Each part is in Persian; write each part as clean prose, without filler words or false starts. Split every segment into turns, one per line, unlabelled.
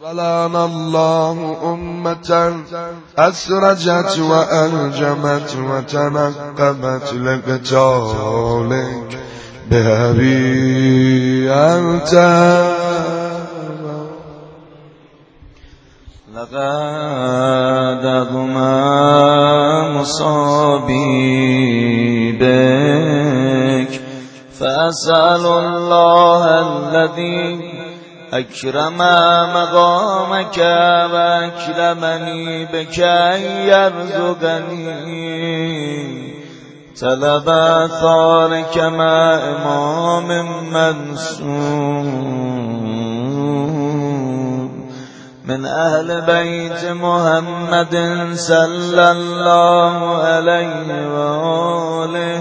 ولعن الله أمة أسرجت وألجمت وتنقبت لقتالك بأبي أنت.
لقد أضمى مصابي بك فأسأل الله الذي أكرم مقامك وأكرمني بك أن يرزقني طلب ثارك مع إمام منصور من أهل بيت محمد صلى الله عليه وآله.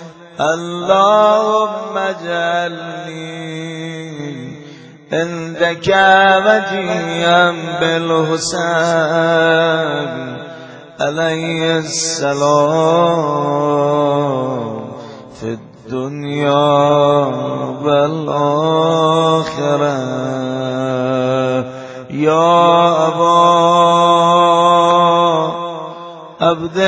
اللهم اجعلني عندك وجيا بالحسين عليه السلام في الدنيا والآخرة. يا أبا عبد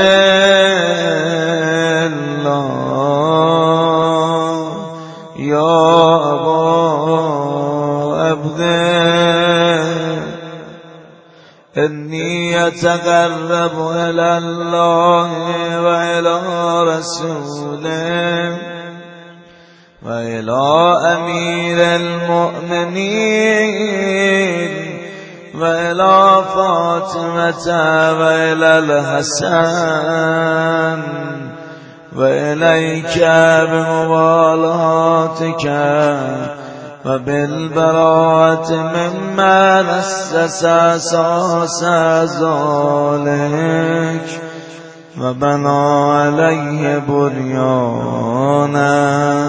الله، يا أبا عبد إني أتقرب إلى الله وإلى رسوله وإلى أمير المؤمنين وإلى فاطمة وإلى الحسن وإليك بموالاتك وبالبراءة مما نسس أساس ذلك وبنى عليه بنيانا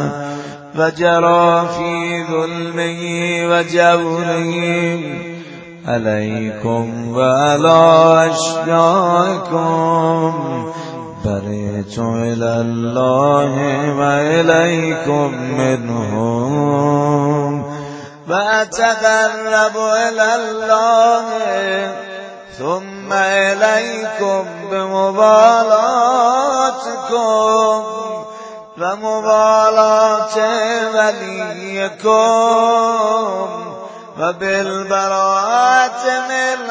وجرى في ظلمه وجوره عليكم وعلى أشيائكم. برئت إلى الله وإليكم منهم وأتقرب إلى الله ثم إليكم بمبالاتكم ومبالاة وليكم وبالبراءة من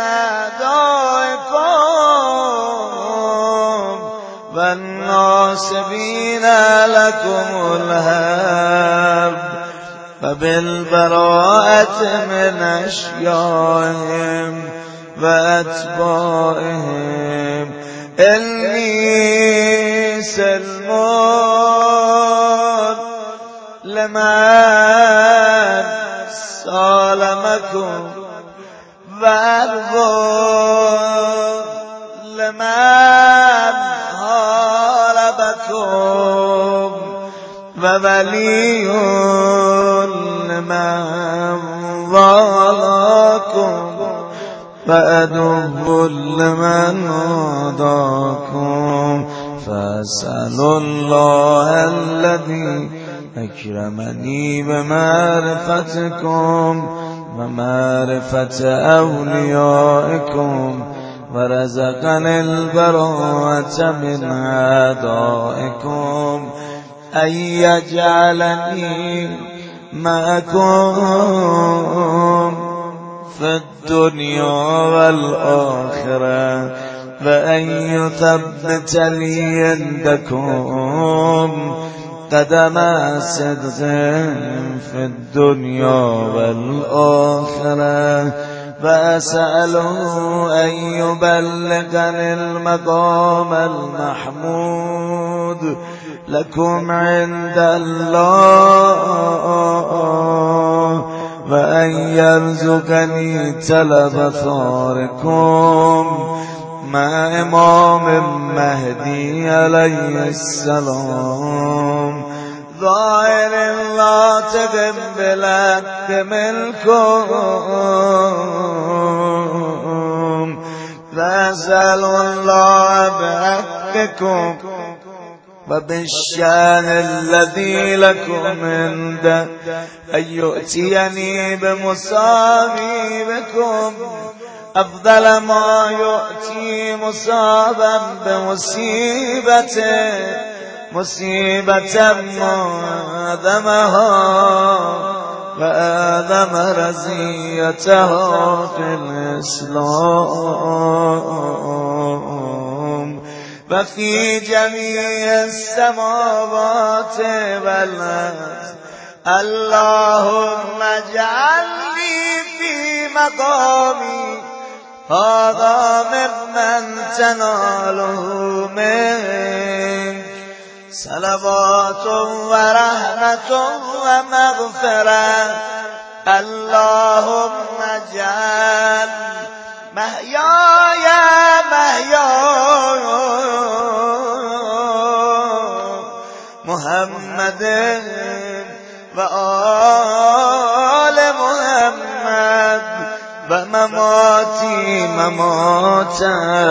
أعدائكم والناصبين لكم الهب وبالبراءة من أشيائهم وأتباعهم. إني سلمون لمن سالمكم وأرب لمن هاربكم وولي لمن والاكم وأدب لمن عاداكم. فأسأل الله الذي أكرمني بمعرفتكم ومعرفة أوليائكم ورزقني البراءة من أعدائكم أن يجعلني معكم في الدنيا والآخرة وأن يثبت لي عندكم قدم صدق في الدنيا والآخرة. فأسأله أن يبلغني المقام المحمود لكم عند الله وأن يرزقني طلب ثاركم مع إمام المهدي عليه السلام ظاهر لا تقم بالحق منكم. فأسأل الله بحقكم وبالشأن الذي لكم عنده أن يؤتيني بمصابي بكم أفضل ما يؤتي مصابا بمصيبته مصيبة معظمها وآدم رزيته في الإسلام وفي جميع السماوات والأرض. اللهم اجعلني في مقامي هذا ممن تناله منك صلوات ورحمة ومغفرة. اللهم اجعل محياي محيا محمد وآل محمد ومماتي ممات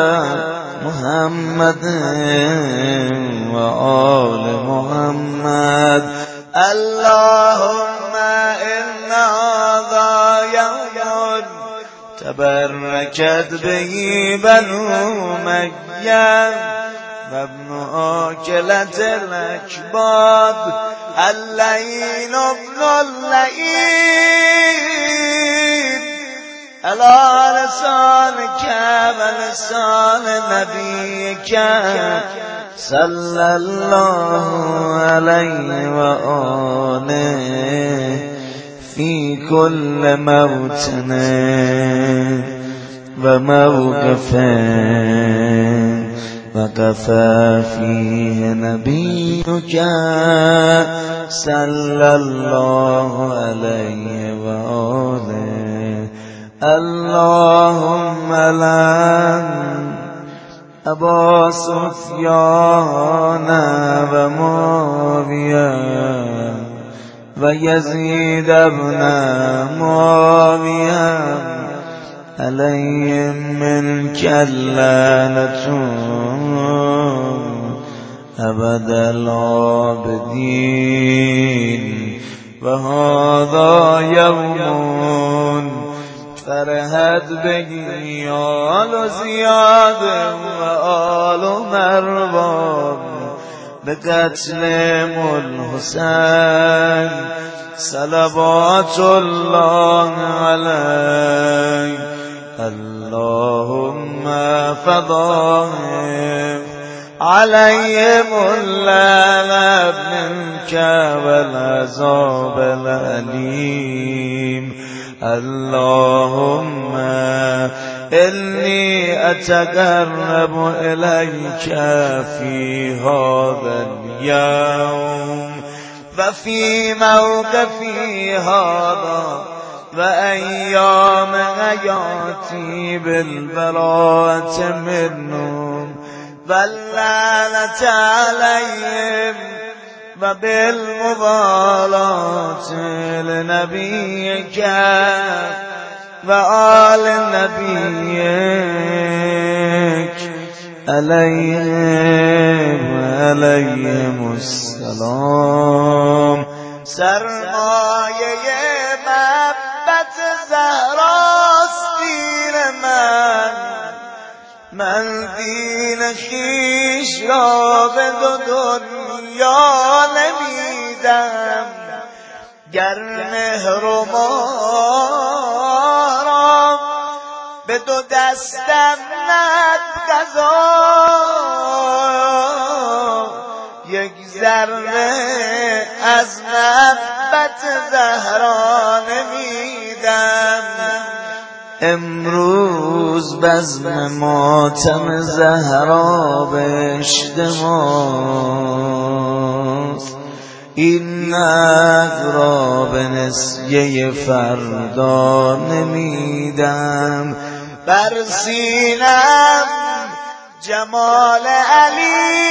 محمد وآل محمد. اللهم إن هذا يوم تبركت به بنو أمية وابن آكلة الأكباد اللعين ابن اللعين على لسانك ولسان نبيك صلى الله عليه وآله في كل موطن وموقف وكفى فيه نبيك صلى الله عليه وآله. اللهم لعن أبا سفيان ومعاوية ويزيد بن معاوية عليهم منك اللعنة أبد العابدين. وهذا يوم فرحت به آل زياد وآل مروان بقتل الحسين صلوات الله عليه. اللهم فضائم عليهم اللعنة منك والعذاب الأليم. اللهم إني أتقرب إليك في هذا اليوم وفي موقفي هذا وأيام حياتي بالبراءة منهم واللعنة عليهم وبالمبالاة لنبيك وآل نبيك عليهم السلام. سرمایه محبت زهراست دین من دین خویش را به دو دنیا نمیدم. گر مهر و مارم به دو دستم ند قضا یک ذره از محبت زهرا نمیدم. امروز بزم ماتم زهرا به اجتماعست. این نقد را به نسیه فردا نمیدم. بر سینم جمال علی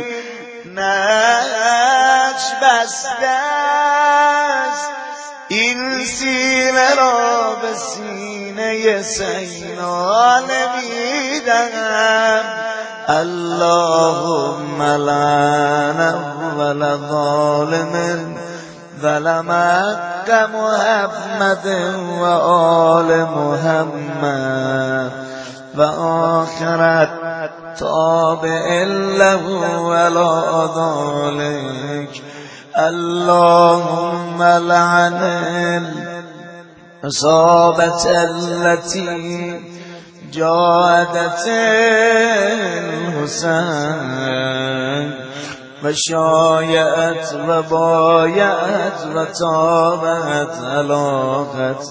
نقش بسته است. این این سینه را به سینه سینا نمیدهم. اللهم لعن اول ظالم ظلمك محمد و آل محمد و آخر تابع له ولا ذلك. اللهم لعن العصابة التي جاهدت الحسين وشايعت وبايعت وتابعت على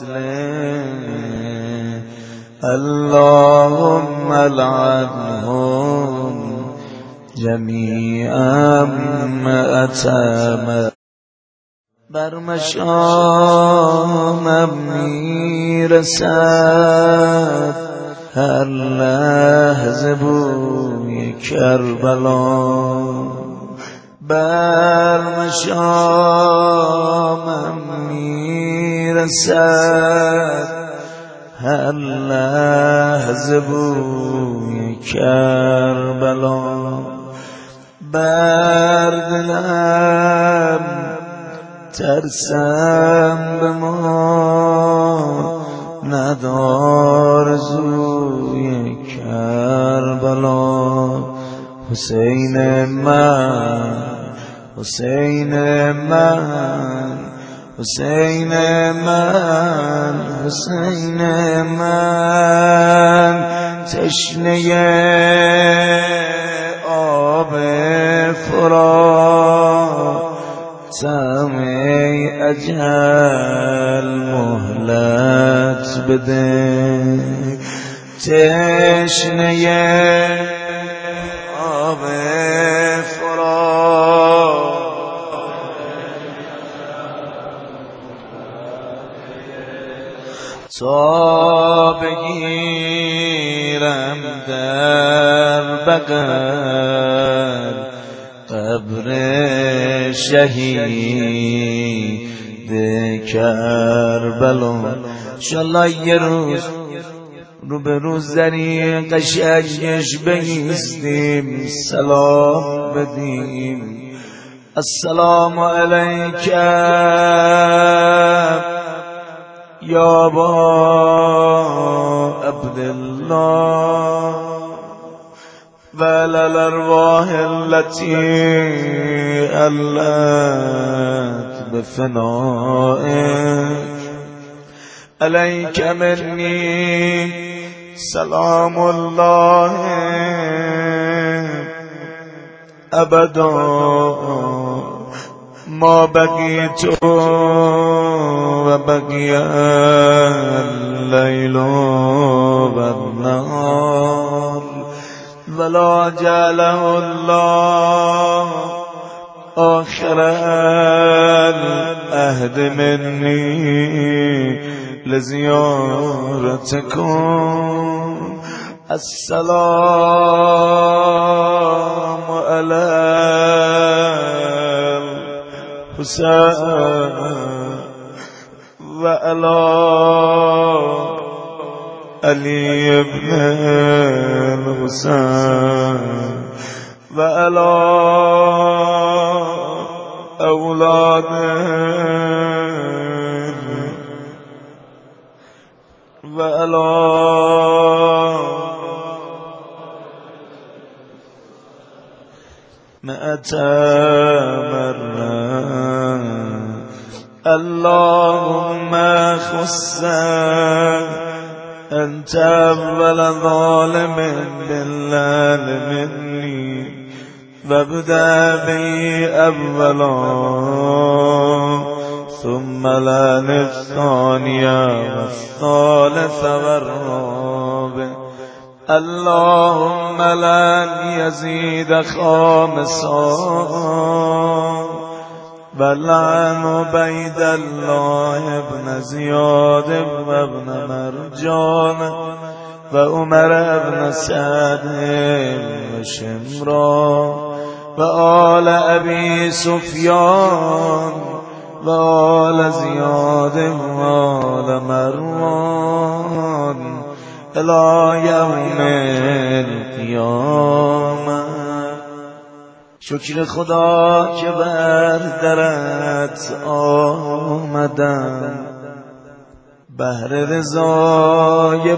قتله. اللهم لعنهم جمیعا مأتم. بر مشامم میرسد هر لحظه بوی کربلا. بر مشامم میرسد هر لحظه بوی کربلا. بر دلم ترسم به ما ندار زوی کربلا. حسین من، حسین من، حسین من، حسین من، تشنه آب فراتم ای اجل مهلت بده. تشنه آب تا بگیرم در بغل قبر شهید کربلا. انشالله یه روز رو به روز زری قشنگش بایستیم سلام بدیم. السلام علیک یا ابا عبدالله و الارواح التي علت بفنائك. علیک منی سلام الله ابدا ما بقیت و بقی اللیل و النهار ولا جعله الله آخر العهد منی لزیارتکم. السلام علی الحسین و علی علی ابن الحسین و علی اولاده و علی مئة مرة. اللهم خص أنت أول ظالم بالله مني وابدأ بي أولا ثم لعن الثانية والثالث والرابع. اللهم لن يزيد خامسا ولعن عبید الله ابن زیاد و ابن مرجان و عمر ابن سعد و شمرا و آل ابی سفیان و آل زیاد و آل مروان الی یوم القیامه. شکر خدا که بر درت آمدم، بهر رضای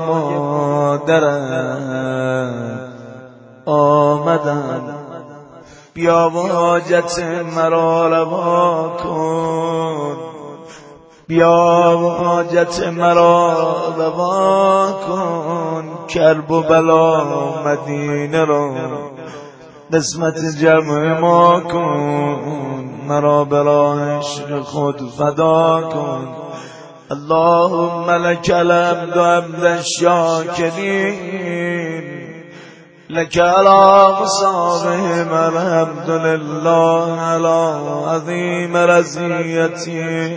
مادرت آمدم. بیا و حاجت مرا روا کن، بیا و حاجت مرا روا کن. کرب و بلا مدینه را قسمت جمع ما کن، مرا برای عشق خود فدا کن. اللهم لك الحمد حمد الشاکرین، لك على مصابهم الحمد لله على عظيم رضيتي.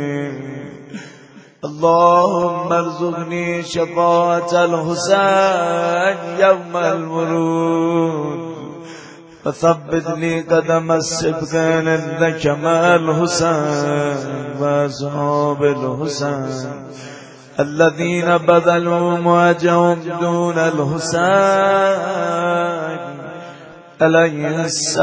اللهم ارزقني شفاعة الحسين يوم الورود، وثبت لي قدم الصدق عندك مع الحسين وأصحاب الحسين الذين بذلوا مواجههم دون الحسين عليه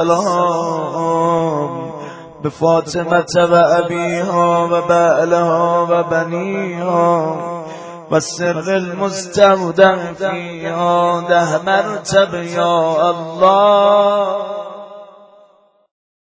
السلام، بفاطمة وأبيها وبألها وبنيها والسر المستودع فيها ده مرتب يا الله.